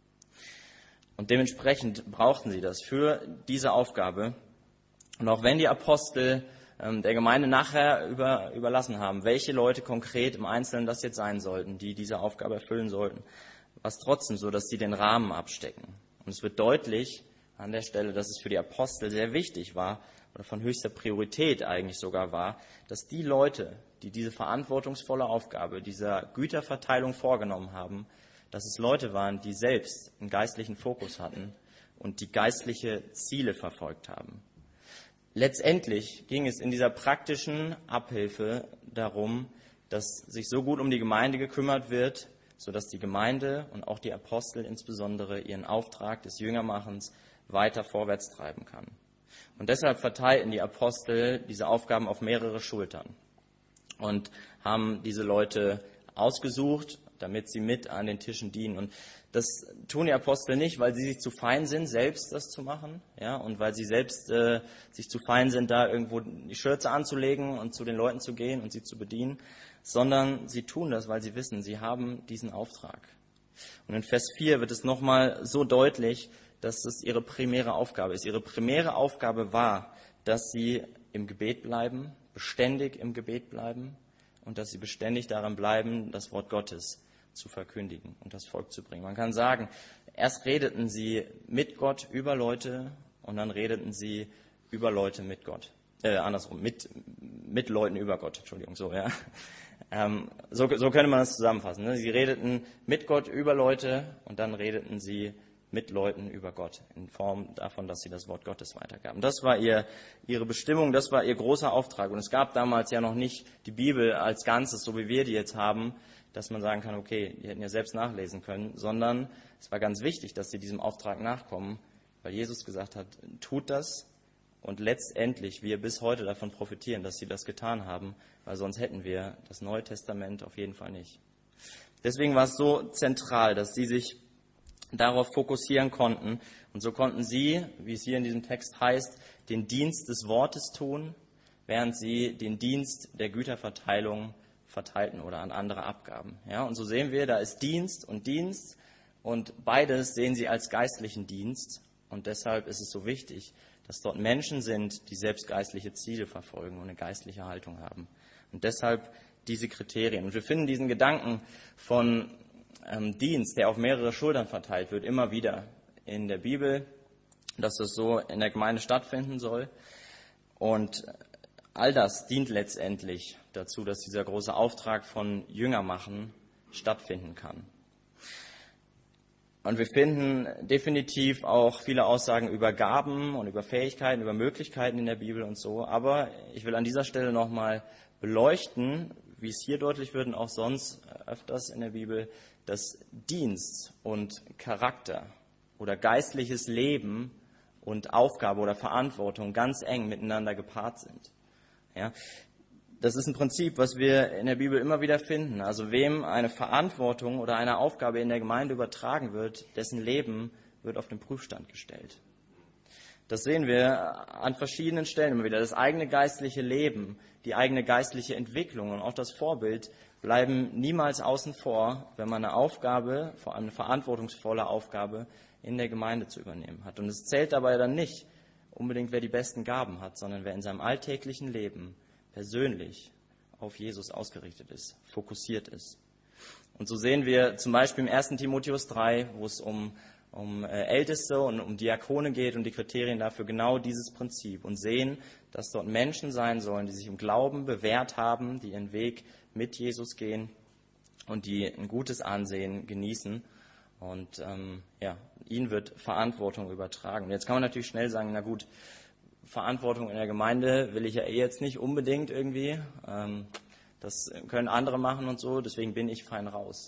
Und dementsprechend brauchten sie das für diese Aufgabe. Und auch wenn die Apostel der Gemeinde nachher überlassen haben, welche Leute konkret im Einzelnen das jetzt sein sollten, die diese Aufgabe erfüllen sollten, war es trotzdem so, dass sie den Rahmen abstecken. Und es wird deutlich an der Stelle, dass es für die Apostel sehr wichtig war oder von höchster Priorität eigentlich sogar war, dass die Leute, die diese verantwortungsvolle Aufgabe dieser Güterverteilung vorgenommen haben, dass es Leute waren, die selbst einen geistlichen Fokus hatten und die geistliche Ziele verfolgt haben. Letztendlich ging es in dieser praktischen Abhilfe darum, dass sich so gut um die Gemeinde gekümmert wird, sodass die Gemeinde und auch die Apostel insbesondere ihren Auftrag des Jüngermachens weiter vorwärts treiben kann. Und deshalb verteilten die Apostel diese Aufgaben auf mehrere Schultern und haben diese Leute ausgesucht, damit sie mit an den Tischen dienen. Und das tun die Apostel nicht, weil sie sich zu fein sind, selbst das zu machen, ja, und weil sie selbst sich zu fein sind, da irgendwo die Schürze anzulegen und zu den Leuten zu gehen und sie zu bedienen, sondern sie tun das, weil sie wissen, sie haben diesen Auftrag. Und in Vers 4 wird es nochmal so deutlich, dass es ihre primäre Aufgabe ist. Ihre primäre Aufgabe war, dass sie im Gebet bleiben, beständig im Gebet bleiben und dass sie beständig daran bleiben, das Wort Gottes zu verkündigen und das Volk zu bringen. Man kann sagen, erst redeten sie mit Gott über Leute und dann redeten sie über Leute mit Gott. Mit Leuten über Gott, Entschuldigung, so, ja. So könnte man das zusammenfassen. Ne? Sie redeten mit Gott über Leute und dann redeten sie mit Leuten über Gott in Form davon, dass sie das Wort Gottes weitergaben. Das war ihre Bestimmung, das war ihr großer Auftrag. Und es gab damals ja noch nicht die Bibel als Ganzes, so wie wir die jetzt haben, dass man sagen kann, okay, die hätten ja selbst nachlesen können, sondern es war ganz wichtig, dass sie diesem Auftrag nachkommen, weil Jesus gesagt hat, tut das und letztendlich wir bis heute davon profitieren, dass sie das getan haben, weil sonst hätten wir das Neue Testament auf jeden Fall nicht. Deswegen war es so zentral, dass sie sich darauf fokussieren konnten. Und so konnten sie, wie es hier in diesem Text heißt, den Dienst des Wortes tun, während sie den Dienst der Güterverteilung verteilten oder an andere abgaben. Ja, und so sehen wir, da ist Dienst Und beides sehen sie als geistlichen Dienst. Und deshalb ist es so wichtig, dass dort Menschen sind, die selbst geistliche Ziele verfolgen und eine geistliche Haltung haben. Und deshalb diese Kriterien. Und wir finden diesen Gedanken von Dienst, der auf mehrere Schultern verteilt wird, immer wieder in der Bibel, dass das so in der Gemeinde stattfinden soll. Und all das dient letztendlich dazu, dass dieser große Auftrag von Jüngermachen stattfinden kann. Und wir finden definitiv auch viele Aussagen über Gaben und über Fähigkeiten, über Möglichkeiten in der Bibel und so. Aber ich will an dieser Stelle nochmal beleuchten, wie es hier deutlich wird und auch sonst öfters in der Bibel, dass Dienst und Charakter oder geistliches Leben und Aufgabe oder Verantwortung ganz eng miteinander gepaart sind. Ja, das ist ein Prinzip, was wir in der Bibel immer wieder finden. Also wem eine Verantwortung oder eine Aufgabe in der Gemeinde übertragen wird, dessen Leben wird auf den Prüfstand gestellt. Das sehen wir an verschiedenen Stellen immer wieder. Das eigene geistliche Leben, die eigene geistliche Entwicklung und auch das Vorbild bleiben niemals außen vor, wenn man eine Aufgabe, vor allem eine verantwortungsvolle Aufgabe, in der Gemeinde zu übernehmen hat. Und es zählt dabei dann nicht unbedingt, wer die besten Gaben hat, sondern wer in seinem alltäglichen Leben persönlich auf Jesus ausgerichtet ist, fokussiert ist. Und so sehen wir zum Beispiel im 1. Timotheus 3, wo es um Älteste und um Diakone geht und die Kriterien dafür genau dieses Prinzip und sehen, dass dort Menschen sein sollen, die sich im Glauben bewährt haben, die ihren Weg mit Jesus gehen und die ein gutes Ansehen genießen. Und ihnen wird Verantwortung übertragen. Und jetzt kann man natürlich schnell sagen, na gut, Verantwortung in der Gemeinde will ich ja jetzt nicht unbedingt irgendwie. Das können andere machen und so, deswegen bin ich fein raus.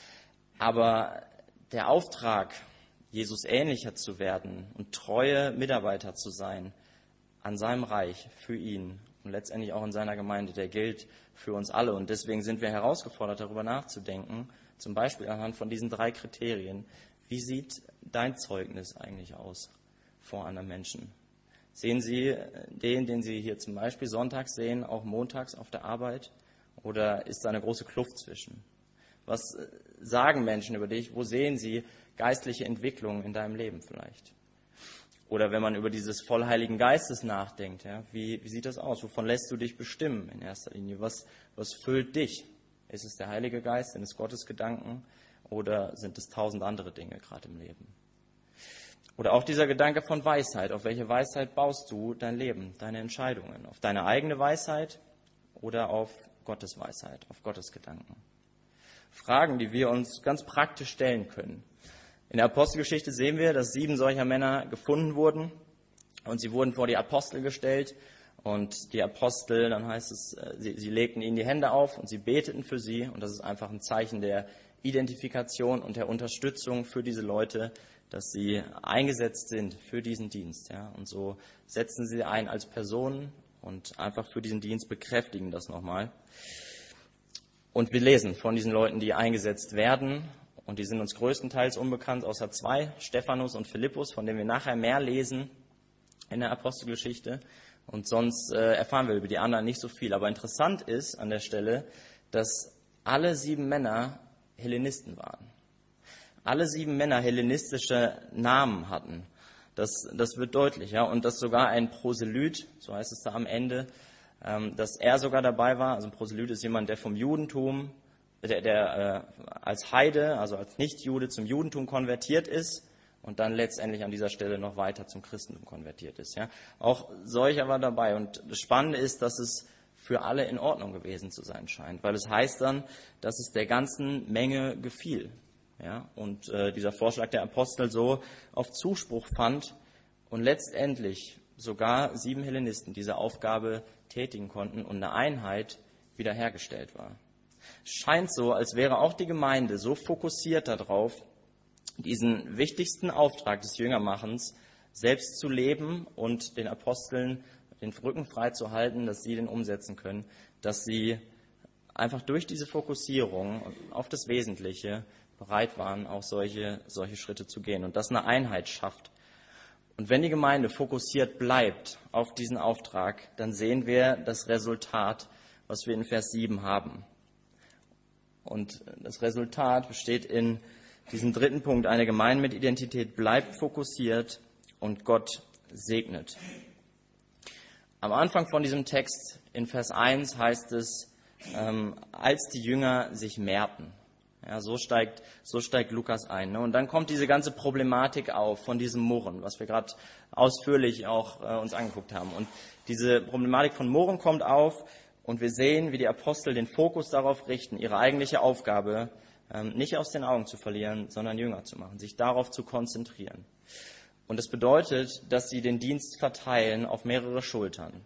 Aber der Auftrag, Jesus ähnlicher zu werden und treue Mitarbeiter zu sein an seinem Reich für ihn und letztendlich auch in seiner Gemeinde, der gilt für uns alle. Und deswegen sind wir herausgefordert, darüber nachzudenken, zum Beispiel anhand von diesen 3 Kriterien. Wie sieht dein Zeugnis eigentlich aus vor anderen Menschen? Sehen Sie den Sie hier zum Beispiel sonntags sehen, auch montags auf der Arbeit? Oder ist da eine große Kluft zwischen? Was sagen Menschen über dich? Wo sehen sie geistliche Entwicklung in deinem Leben vielleicht? Oder wenn man über dieses voll Heiligen Geistes nachdenkt, ja, wie sieht das aus? Wovon lässt du dich bestimmen in erster Linie? Was füllt dich? Ist es der Heilige Geist? Sind es Gottes Gedanken? Oder sind es 1000 andere Dinge gerade im Leben? Oder auch dieser Gedanke von Weisheit. Auf welche Weisheit baust du dein Leben, deine Entscheidungen? Auf deine eigene Weisheit oder auf Gottes Weisheit, auf Gottes Gedanken? Fragen, die wir uns ganz praktisch stellen können. In der Apostelgeschichte sehen wir, dass 7 solcher Männer gefunden wurden und sie wurden vor die Apostel gestellt und die Apostel, dann heißt es, sie legten ihnen die Hände auf und sie beteten für sie und das ist einfach ein Zeichen der Identifikation und der Unterstützung für diese Leute, dass sie eingesetzt sind für diesen Dienst. Ja? Und so setzen sie ein als Personen und einfach für diesen Dienst bekräftigen das nochmal. Und wir lesen von diesen Leuten, die eingesetzt werden. Und die sind uns größtenteils unbekannt, außer 2, Stephanus und Philippus, von denen wir nachher mehr lesen in der Apostelgeschichte. Und sonst erfahren wir über die anderen nicht so viel. Aber interessant ist an der Stelle, dass alle 7 Männer Hellenisten waren. Alle 7 Männer hellenistische Namen hatten. Das wird deutlich, ja. Und dass sogar ein Proselyt, so heißt es da am Ende, dass er sogar dabei war. Also ein Proselyt ist jemand, der vom Judentum, der als Heide, also als Nichtjude zum Judentum konvertiert ist und dann letztendlich an dieser Stelle noch weiter zum Christentum konvertiert ist. Ja. Auch solcher war dabei. Und das Spannende ist, dass es für alle in Ordnung gewesen zu sein scheint, weil es heißt dann, dass es der ganzen Menge gefiel. Ja, und dieser Vorschlag der Apostel so auf Zuspruch fand und letztendlich sogar 7 Hellenisten diese Aufgabe tätigen konnten und eine Einheit wiederhergestellt war. Es scheint so, als wäre auch die Gemeinde so fokussiert darauf, diesen wichtigsten Auftrag des Jüngermachens selbst zu leben und den Aposteln den Rücken frei zu halten, dass sie den umsetzen können, dass sie einfach durch diese Fokussierung auf das Wesentliche bereit waren, auch solche Schritte zu gehen und das eine Einheit schafft. Und wenn die Gemeinde fokussiert bleibt auf diesen Auftrag, dann sehen wir das Resultat, was wir in Vers 7 haben. Und das Resultat besteht in Diesen dritten Punkt, eine Gemeinde mit Identität bleibt fokussiert und Gott segnet. Am Anfang von diesem Text in Vers 1 heißt es, als die Jünger sich mehrten. Ja, so steigt Lukas ein. Ne? Und dann kommt diese ganze Problematik auf von diesem Murren, was wir gerade ausführlich auch uns angeguckt haben. Und diese Problematik von Murren kommt auf und wir sehen, wie die Apostel den Fokus darauf richten, ihre eigentliche Aufgabe nicht aus den Augen zu verlieren, sondern Jünger zu machen, sich darauf zu konzentrieren. Und das bedeutet, dass sie den Dienst verteilen auf mehrere Schultern.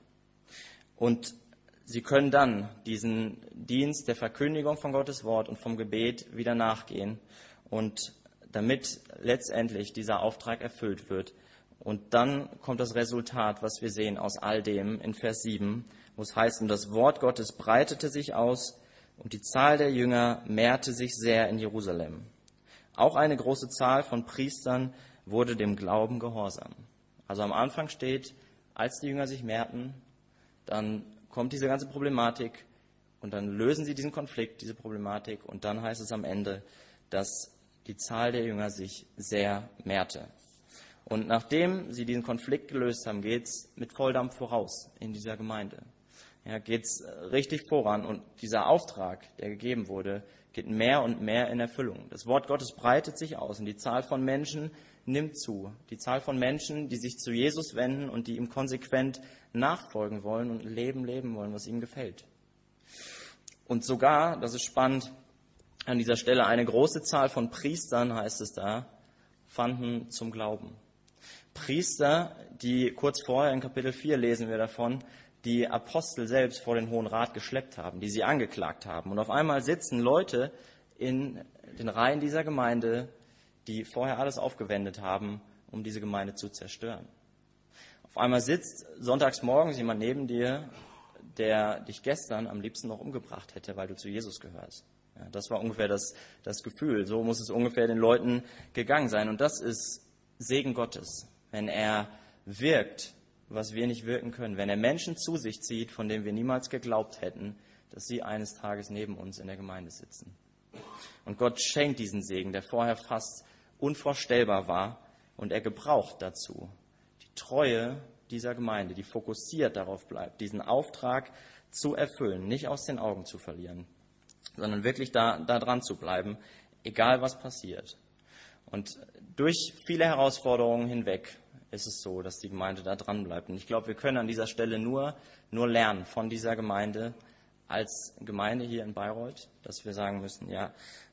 Und sie können dann diesen Dienst der Verkündigung von Gottes Wort und vom Gebet wieder nachgehen. Und damit letztendlich dieser Auftrag erfüllt wird. Und dann kommt das Resultat, was wir sehen aus all dem in Vers 7, wo es heißt, und das Wort Gottes breitete sich aus und die Zahl der Jünger mehrte sich sehr in Jerusalem. Auch eine große Zahl von Priestern wurde dem Glauben gehorsam. Also am Anfang steht, als die Jünger sich mehrten, dann kommt diese ganze Problematik und dann lösen sie diesen Konflikt, diese Problematik und dann heißt es am Ende, dass die Zahl der Jünger sich sehr mehrte. Und nachdem sie diesen Konflikt gelöst haben, geht's mit Volldampf voraus in dieser Gemeinde. Ja, geht's richtig voran und dieser Auftrag, der gegeben wurde, geht mehr und mehr in Erfüllung. Das Wort Gottes breitet sich aus und die Zahl von Menschen nimmt zu. Die Zahl von Menschen, die sich zu Jesus wenden und die ihm konsequent nachfolgen wollen und leben wollen, was ihm gefällt. Und sogar, das ist spannend, an dieser Stelle eine große Zahl von Priestern, heißt es da, fanden zum Glauben. Priester, die kurz vorher in Kapitel 4 lesen wir davon, die Apostel selbst vor den Hohen Rat geschleppt haben, die sie angeklagt haben. Und auf einmal sitzen Leute in den Reihen dieser Gemeinde, die vorher alles aufgewendet haben, um diese Gemeinde zu zerstören. Auf einmal sitzt sonntags morgens jemand neben dir, der dich gestern am liebsten noch umgebracht hätte, weil du zu Jesus gehörst. Ja, das war ungefähr das Gefühl. So muss es ungefähr den Leuten gegangen sein. Und das ist Segen Gottes, wenn er wirkt, was wir nicht wirken können. Wenn er Menschen zu sich zieht, von denen wir niemals geglaubt hätten, dass sie eines Tages neben uns in der Gemeinde sitzen. Und Gott schenkt diesen Segen, der vorher fast unvorstellbar war, und er gebraucht dazu die Treue dieser Gemeinde, die fokussiert darauf bleibt, diesen Auftrag zu erfüllen, nicht aus den Augen zu verlieren, sondern wirklich da dran zu bleiben, egal was passiert. Und durch viele Herausforderungen hinweg ist es so, dass die Gemeinde da dran bleibt. Und ich glaube, wir können an dieser Stelle nur lernen von dieser Gemeinde als Gemeinde hier in Bayreuth, dass wir sagen müssen, ja,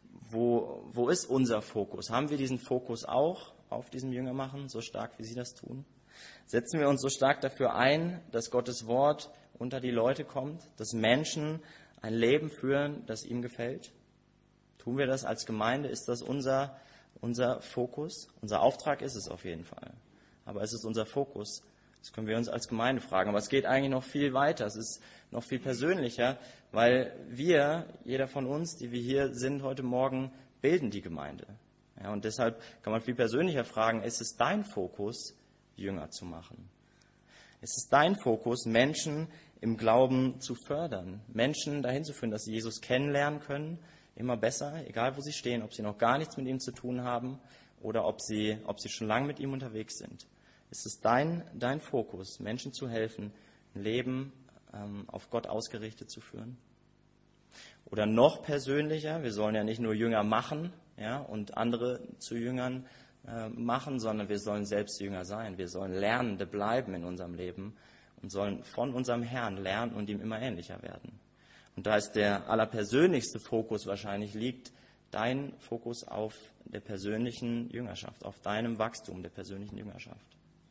wo ist unser Fokus? Haben wir diesen Fokus auch auf diesem Jüngermachen, so stark wie Sie das tun? Setzen wir uns so stark dafür ein, dass Gottes Wort unter die Leute kommt, dass Menschen ein Leben führen, das ihm gefällt? Tun wir das als Gemeinde? Ist das unser Fokus? Unser Auftrag ist es auf jeden Fall. Aber es ist unser Fokus. Das können wir uns als Gemeinde fragen. Aber es geht eigentlich noch viel weiter. Es ist noch viel persönlicher, weil jeder von uns, die wir hier sind heute Morgen, bilden die Gemeinde. Ja, und deshalb kann man viel persönlicher fragen, ist es dein Fokus, Jünger zu machen? Ist es dein Fokus, Menschen im Glauben zu fördern, Menschen dahin zu führen, dass sie Jesus kennenlernen können, immer besser, egal wo sie stehen, ob sie noch gar nichts mit ihm zu tun haben oder ob sie schon lange mit ihm unterwegs sind. Ist es dein Fokus, Menschen zu helfen, ein Leben auf Gott ausgerichtet zu führen? Oder noch persönlicher, wir sollen ja nicht nur Jünger machen, ja, und andere zu Jüngern machen, sondern wir sollen selbst Jünger sein. Wir sollen Lernende bleiben in unserem Leben und sollen von unserem Herrn lernen und ihm immer ähnlicher werden. Und da ist der allerpersönlichste Fokus wahrscheinlich liegt dein Fokus auf der persönlichen Jüngerschaft, auf deinem Wachstum der persönlichen Jüngerschaft.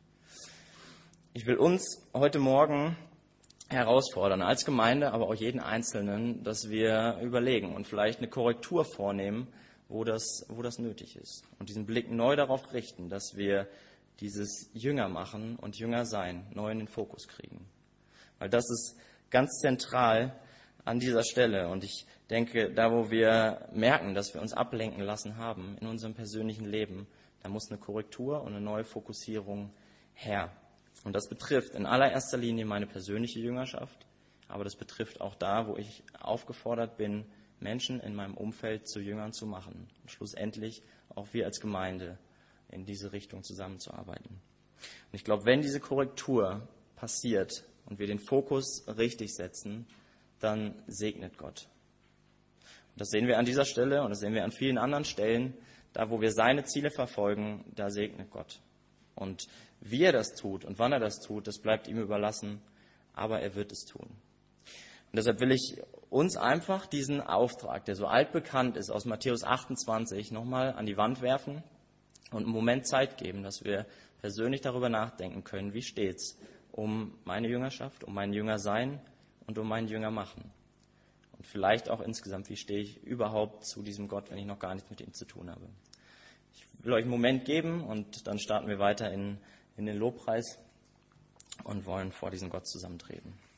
Ich will uns heute Morgen herausfordern, als Gemeinde, aber auch jeden Einzelnen, dass wir überlegen und vielleicht eine Korrektur vornehmen, wo das nötig ist. Und diesen Blick neu darauf richten, dass wir dieses Jünger machen und Jünger sein neu in den Fokus kriegen. Weil das ist ganz zentral an dieser Stelle. Und ich denke, da wo wir merken, dass wir uns ablenken lassen haben in unserem persönlichen Leben, da muss eine Korrektur und eine neue Fokussierung her. Und das betrifft in allererster Linie meine persönliche Jüngerschaft, aber das betrifft auch da, wo ich aufgefordert bin, Menschen in meinem Umfeld zu Jüngern zu machen. Und schlussendlich auch wir als Gemeinde in diese Richtung zusammenzuarbeiten. Und ich glaube, wenn diese Korrektur passiert und wir den Fokus richtig setzen, dann segnet Gott. Und das sehen wir an dieser Stelle und das sehen wir an vielen anderen Stellen. Da, wo wir seine Ziele verfolgen, da segnet Gott. Und wie er das tut und wann er das tut, das bleibt ihm überlassen, aber er wird es tun. Und deshalb will ich uns einfach diesen Auftrag, der so altbekannt ist, aus Matthäus 28 nochmal an die Wand werfen und einen Moment Zeit geben, dass wir persönlich darüber nachdenken können, wie steht's um meine Jüngerschaft, um mein Jüngersein und um mein Jüngermachen. Und vielleicht auch insgesamt, wie stehe ich überhaupt zu diesem Gott, wenn ich noch gar nichts mit ihm zu tun habe. Ich will euch einen Moment geben und dann starten wir weiter in den Lobpreis und wollen vor diesem Gott zusammentreten.